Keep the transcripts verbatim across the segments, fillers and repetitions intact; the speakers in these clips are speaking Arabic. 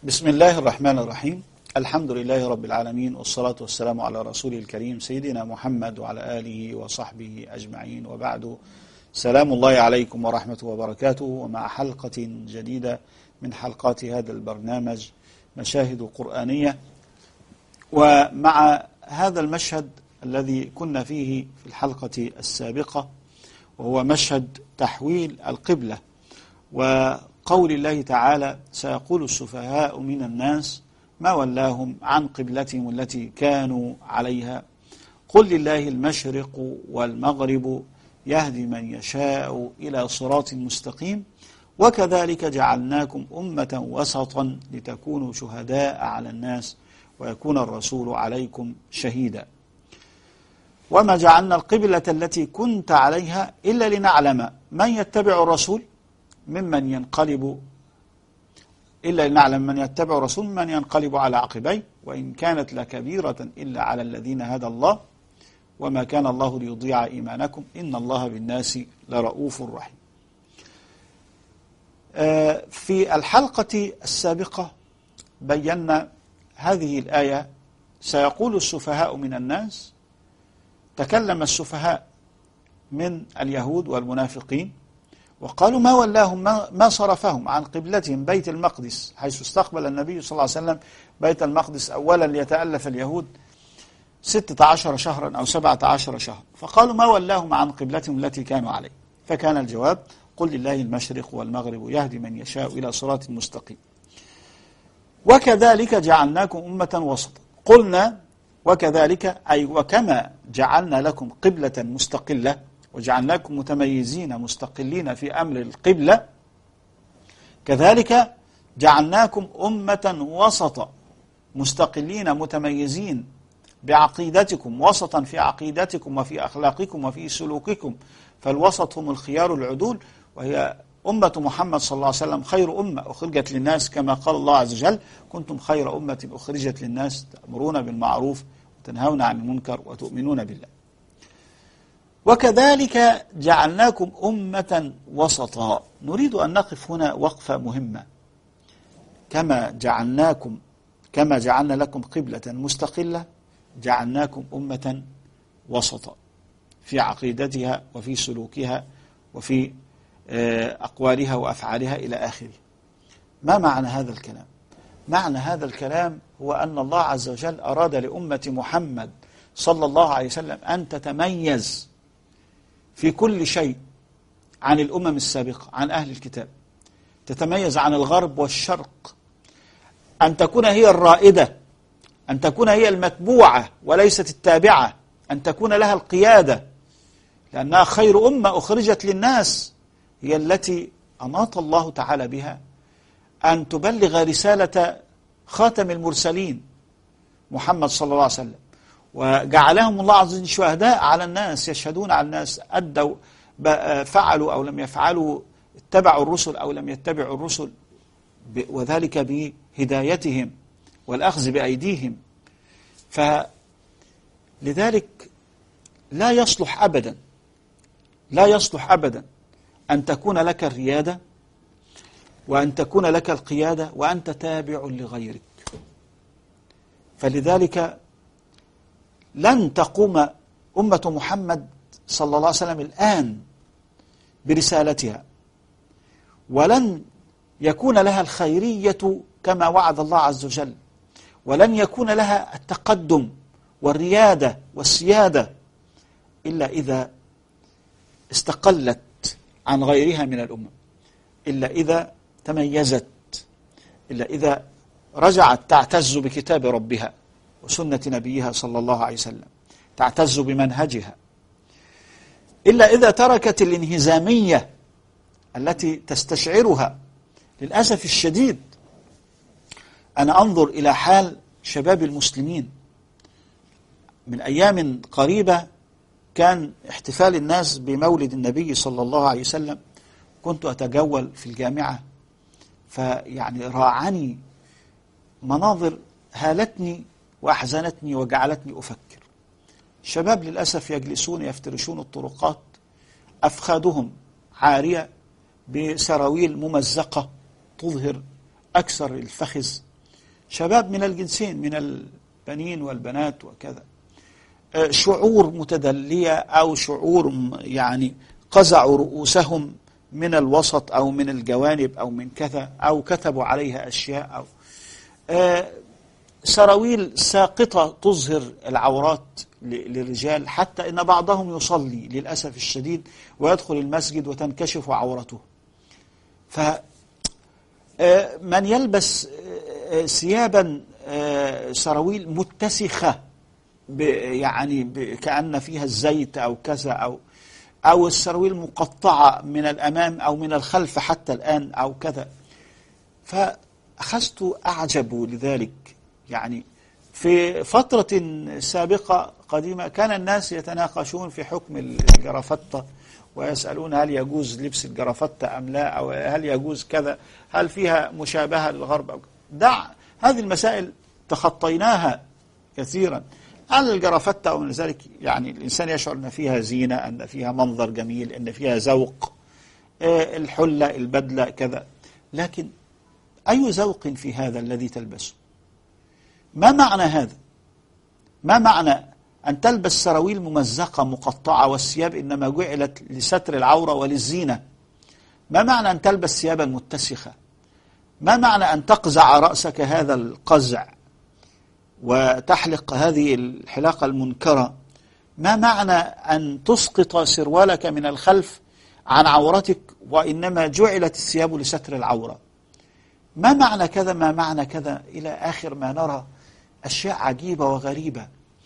بسم الله الرحمن الرحيم. الحمد لله رب العالمين، والصلاة والسلام على رسوله الكريم سيدنا محمد وعلى آله وصحبه أجمعين، وبعد. سلام الله عليكم ورحمته وبركاته، ومع حلقة جديدة من حلقات هذا البرنامج مشاهد قرآنية، ومع هذا المشهد الذي كنا فيه في الحلقة السابقة، وهو مشهد تحويل القبلة، وقول الله تعالى: سيقول السفهاء من الناس ما ولاهم عن قبلتهم التي كانوا عليها قل لله المشرق والمغرب يهدي من يشاء إلى صراط مستقيم وكذلك جعلناكم أمة وسطا لتكونوا شهداء على الناس ويكون الرسول عليكم شهيدا وما جعلنا القبلة التي كنت عليها إلا لنعلم من يتبع الرسول ممن ينقلب إلا لنعلم من يتبع الرسول ممن ينقلب على عقبيه وإن كانت لكبيرة إلا على الذين هدى الله وما كان الله ليضيع إيمانكم إن الله بالناس لرؤوف رحيم. في الحلقة السابقة بينا هذه الآية: سيقول السفهاء من الناس. تكلم السفهاء من اليهود والمنافقين وقالوا ما ولاهم ما صرفهم عن قبلتهم بيت المقدس، حيث استقبل النبي صلى الله عليه وسلم بيت المقدس أولا ليتألف اليهود ستة عشر شهرا أو سبعة عشر شهرا، فقالوا ما ولاهم عن قبلتهم التي كانوا عليه، فكان الجواب: قل لله المشرق والمغرب يهدي من يشاء إلى صراط مستقيم وكذلك جعلناكم أمة وسطا. قلنا وكذلك أي وكما جعلنا لكم قبلة مستقلة وجعلناكم متميزين مستقلين في أمر القبلة كذلك جعلناكم أمة وسطا مستقلين متميزين بعقيدتكم، وسطا في عقيدتكم وفي أخلاقكم وفي سلوككم، فالوسط هم الخيار العدول، وهي أمة محمد صلى الله عليه وسلم خير أمة أخرجت للناس، كما قال الله عز وجل: كنتم خير أمة أخرجت للناس تأمرون بالمعروف وتنهون عن المنكر وتؤمنون بالله. وكذلك جعلناكم أمة وسطا. نريد أن نقف هنا وقفة مهمة. كما جعلناكم كما جعلنا لكم قبلة مستقلة جعلناكم أمة وسطا في عقيدتها وفي سلوكها وفي أقوالها وأفعالها إلى آخره. ما معنى هذا الكلام؟ معنى هذا الكلام هو أن الله عز وجل أراد لأمة محمد صلى الله عليه وسلم أن تتميز في كل شيء عن الأمم السابقة، عن أهل الكتاب، تتميز عن الغرب والشرق، أن تكون هي الرائدة، أن تكون هي المتبوعة وليست التابعة، أن تكون لها القيادة، لأنها خير أمة أخرجت للناس، هي التي أناط الله تعالى بها أن تبلغ رسالة خاتم المرسلين محمد صلى الله عليه وسلم، وجعلهم الله عز وجل شهداء على الناس، يشهدون على الناس، أدوا فعلوا أو لم يفعلوا، اتبعوا الرسل أو لم يتبعوا الرسل، وذلك بهدايتهم والأخذ بأيديهم. فلذلك لا يصلح أبدا لا يصلح أبدا أن تكون لك الريادة وأن تكون لك القيادة وأنت تابع لغيرك. فلذلك لن تقوم أمة محمد صلى الله عليه وسلم الآن برسالتها، ولن يكون لها الخيرية كما وعد الله عز وجل، ولن يكون لها التقدم والريادة والسيادة إلا إذا استقلت عن غيرها من الأمم، إلا إذا تميزت، إلا إذا رجعت تعتز بكتاب ربها وسنة نبيها صلى الله عليه وسلم، تعتز بمنهجها، إلا إذا تركت الانهزامية التي تستشعرها. للأسف الشديد أنا أنظر إلى حال شباب المسلمين. من أيام قريبة كان احتفال الناس بمولد النبي صلى الله عليه وسلم، كنت أتجول في الجامعة، فيعني راعني مناظر هالتني وأحزنتني وجعلتني أفكر. شباب للأسف يجلسون يفترشون الطرقات، أفخاذهم عارية بسراويل ممزقة تظهر أكثر الفخذ شباب من الجنسين، من البنين والبنات وكذا، شعور متدلية أو شعور يعني قزعوا رؤوسهم من الوسط أو من الجوانب أو من كذا، أو كتبوا عليها أشياء، أو سراويل ساقطة تظهر العورات للرجال، حتى إن بعضهم يصلي للأسف الشديد ويدخل المسجد وتنكشف عورته. فمن يلبس ثيابا سراويل متسخة يعني كأن فيها الزيت أو كذا، أو أو السراويل مقطعة من الأمام أو من الخلف حتى الآن أو كذا، فأخذت أعجب لذلك. يعني في فترة سابقة قديمة كان الناس يتناقشون في حكم الجرافتة ويسألون هل يجوز لبس الجرافتة أم لا، أو هل يجوز كذا، هل فيها مشابهة للغرب أو دع هذه المسائل تخطيناها كثيرا. هل الجرافتة أو من ذلك يعني الإنسان يشعر أن فيها زينة، أن فيها منظر جميل، أن فيها ذوق، الحلة البدلة كذا، لكن أي ذوق في هذا الذي تلبسه؟ ما معنى هذا؟ ما معنى أن تلبس سراويل ممزقة مقطعة والثياب إنما جعلت لستر العورة وللزينة؟ ما معنى أن تلبس ثيابا متسخة؟ ما معنى أن تقزع رأسك هذا القزع وتحلق هذه الحلاقة المنكرة؟ ما معنى أن تسقط سروالك من الخلف عن عورتك وإنما جعلت الثياب لستر العورة؟ ما معنى كذا؟ ما معنى كذا؟ إلى آخر ما نرى أشياء عجيبة وغريبة.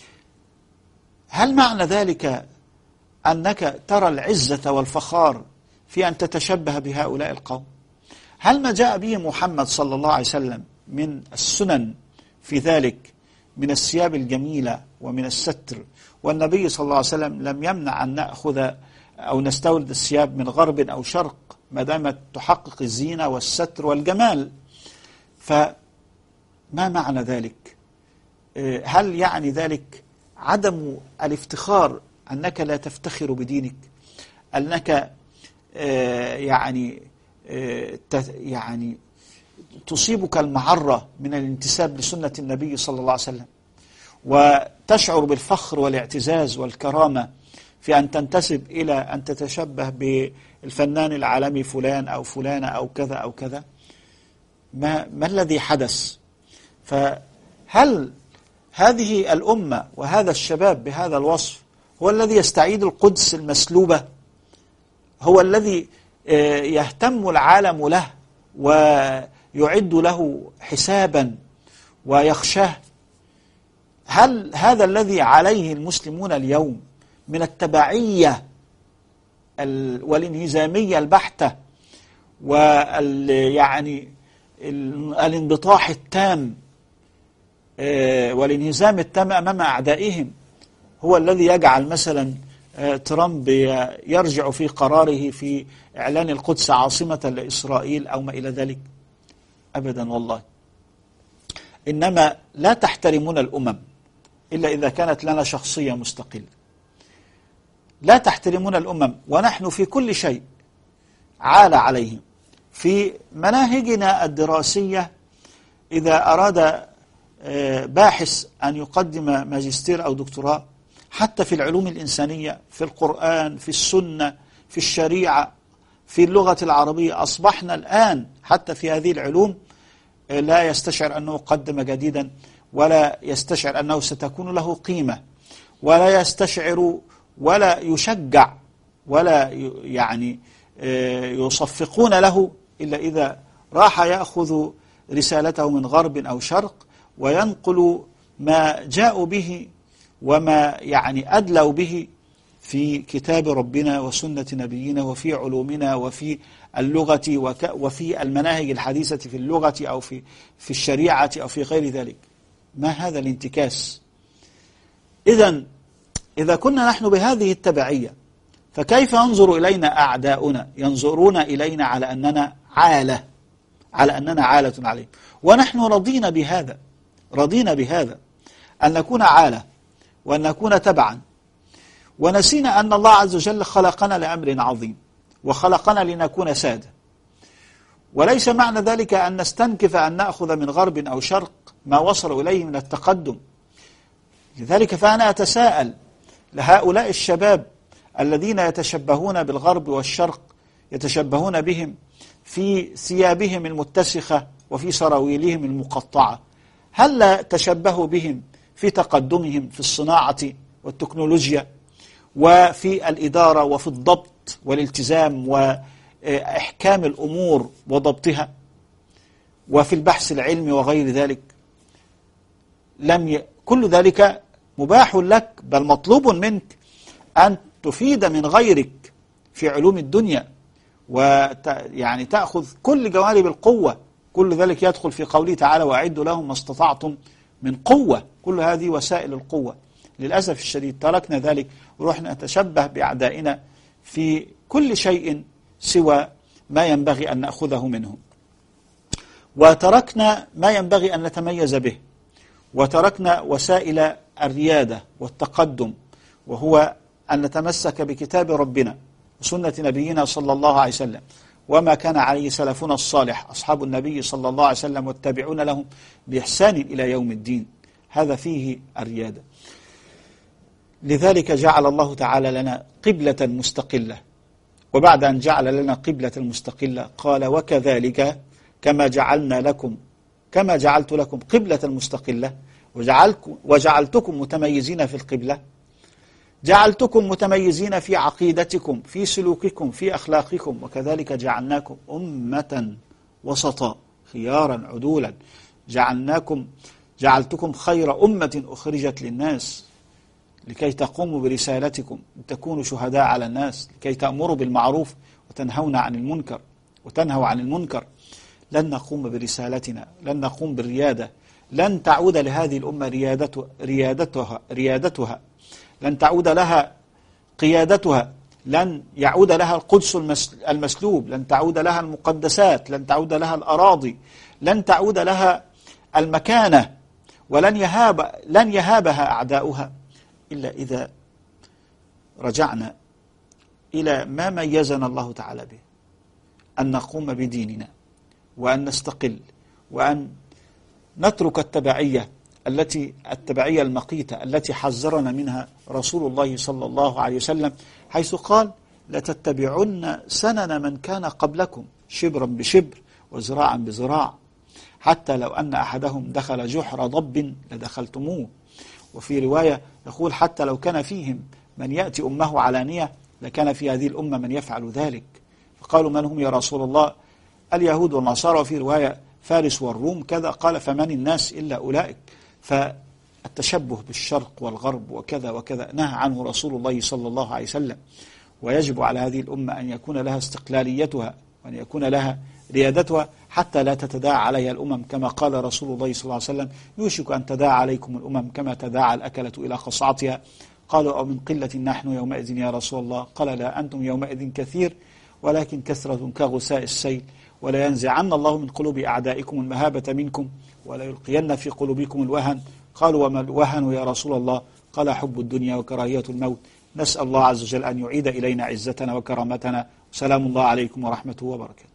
هل معنى ذلك أنك ترى العزة والفخار في أن تتشبه بهؤلاء القوم؟ هل ما جاء به محمد صلى الله عليه وسلم من السنن في ذلك من الثياب الجميلة ومن الستر، والنبي صلى الله عليه وسلم لم يمنع أن نأخذ أو نستورد الثياب من غرب أو شرق ما دامت تحقق الزينة والستر والجمال؟ فما معنى ذلك؟ هل يعني ذلك عدم الافتخار، أنك لا تفتخر بدينك، أنك يعني يعني تصيبك المعرة من الانتساب لسنة النبي صلى الله عليه وسلم، وتشعر بالفخر والاعتزاز والكرامة في أن تنتسب إلى أن تتشبه بالفنان العالمي فلان أو فلانة أو كذا أو كذا؟ ما, ما الذي حدث؟ فهل هذه الأمة وهذا الشباب بهذا الوصف هو الذي يستعيد القدس المسلوبة؟ هو الذي يهتم العالم له ويعد له حسابا ويخشاه؟ هل هذا الذي عليه المسلمون اليوم من التبعية والانهزامية البحتة ويعني الانبطاح التام والانهزام التام أمام أعدائهم هو الذي يجعل مثلا ترامب يرجع في قراره في إعلان القدس عاصمة لإسرائيل أو ما إلى ذلك؟ أبدا والله. إنما لا تحترمون الأمم إلا إذا كانت لنا شخصية مستقلة. لا تحترمون الأمم، ونحن في كل شيء عال عليهم. في مناهجنا الدراسية إذا أراد باحث أن يقدم ماجستير أو دكتوراه، حتى في العلوم الإنسانية، في القرآن، في السنة، في الشريعة، في اللغة العربية، أصبحنا الآن حتى في هذه العلوم لا يستشعر أنه قدم جديدا، ولا يستشعر أنه ستكون له قيمة، ولا يستشعر ولا يشجع ولا يعني يصفقون له إلا إذا راح يأخذ رسالته من غرب أو شرق وينقل ما جاءوا به وما يعني أدلوا به في كتاب ربنا وسنة نبينا وفي علومنا وفي اللغة وفي المناهج الحديثة في اللغة أو في في الشريعة أو في غير ذلك. ما هذا الانتكاس؟ إذن إذا كنا نحن بهذه التبعية، فكيف ينظر إلينا أعداؤنا؟ ينظرون إلينا على أننا عالة، على أننا عالة عليهم، ونحن رضينا بهذا، رضينا بهذا أن نكون عالة وأن نكون تبعا، ونسينا أن الله عز وجل خلقنا لأمر عظيم، وخلقنا لنكون سادة. وليس معنى ذلك أن نستنكف أن نأخذ من غرب أو شرق ما وصلوا إليه من التقدم. لذلك فأنا أتساءل لهؤلاء الشباب الذين يتشبهون بالغرب والشرق، يتشبهون بهم في ثيابهم المتسخة وفي سراويلهم المقطعة، هل لا تشبهوا بهم في تقدمهم في الصناعة والتكنولوجيا وفي الإدارة وفي الضبط والالتزام وإحكام الأمور وضبطها وفي البحث العلمي وغير ذلك؟ لم ي... كل ذلك مباح لك، بل مطلوب منك أن تفيد من غيرك في علوم الدنيا، ويعني تأخذ كل جوانب القوة. كل ذلك يدخل في قوله تعالى وأعدوا لهم ما استطعتم من قوة. كل هذه وسائل القوة. للأسف الشديد تركنا ذلك ورحنا نتشبه بأعدائنا في كل شيء سوى ما ينبغي أن نأخذه منهم، وتركنا ما ينبغي أن نتميز به، وتركنا وسائل الريادة والتقدم، وهو أن نتمسك بكتاب ربنا وسنة نبينا صلى الله عليه وسلم وما كان عليه سلفنا الصالح أصحاب النبي صلى الله عليه وسلم والتابعون لهم بإحسان إلى يوم الدين. هذا فيه الريادة. لذلك جعل الله تعالى لنا قبلة مستقلة، وبعد أن جعل لنا قبلة مستقلة قال وكذلك كما جعلنا لكم كما جعلت لكم قبلة مستقلة وجعلتكم متميزين في القبلة، جعلتكم متميزين في عقيدتكم في سلوككم في أخلاقكم، وكذلك جعلناكم أمة وسطا خيارا عدولا، جعلناكم جعلتكم خير أمة أخرجت للناس لكي تقوموا برسالتكم تكونوا شهداء على الناس، لكي تأمروا بالمعروف وتنهون عن المنكر وتنهوا عن المنكر. لن نقوم برسالتنا، لن نقوم بالريادة، لن تعود لهذه الأمة ريادته ريادتها ريادتها لن تعود لها قيادتها، لن يعود لها القدس المسلوب، لن تعود لها المقدسات، لن تعود لها الأراضي، لن تعود لها المكانة، ولن يهاب لن يهابها أعداؤها إلا إذا رجعنا إلى ما ميزنا الله تعالى به، أن نقوم بديننا وأن نستقل وأن نترك التبعية التي التبعية المقيتة التي حذرنا منها رسول الله صلى الله عليه وسلم، حيث قال لتتبعن سنن من كان قبلكم شبرا بشبر وزراعا بزراع، حتى لو أن أحدهم دخل جحر ضب لدخلتموه. وفي رواية يقول حتى لو كان فيهم من يأتي أمه علانية لكان في هذه الأمة من يفعل ذلك. فقالوا من هم يا رسول الله؟ اليهود والنصارى، وفي رواية فارس والروم كذا. قال فمن الناس إلا أولئك. فالتشبه بالشرق والغرب وكذا وكذا نهى عنه رسول الله صلى الله عليه وسلم، ويجب على هذه الأمة أن يكون لها استقلاليتها وأن يكون لها ريادتها حتى لا تتداعى عليها الأمم، كما قال رسول الله صلى الله عليه وسلم يوشك أن تداعى عليكم الأمم كما تداعى الأكلة إلى قصعتها. قالوا أو من قلة نحن يومئذ يا رسول الله؟ قال لا، أنتم يومئذ كثير ولكن كثرة كغثاء السيل، ولا ينزعن الله من قلوب أعدائكم المهابة منكم ولا يلقين في قلوبكم الوهن. قالوا وما الوهن يا رسول الله؟ قال حب الدنيا وكراهية الموت. نسأل الله عز وجل أن يعيد إلينا عزتنا وكرامتنا. سلام الله عليكم ورحمته وبركاته.